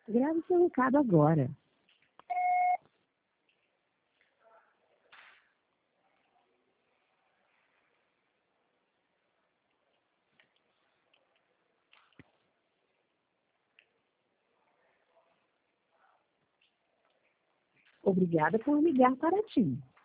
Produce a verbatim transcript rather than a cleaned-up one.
Grave seu recado agora. Obrigada por ligar para a TIM.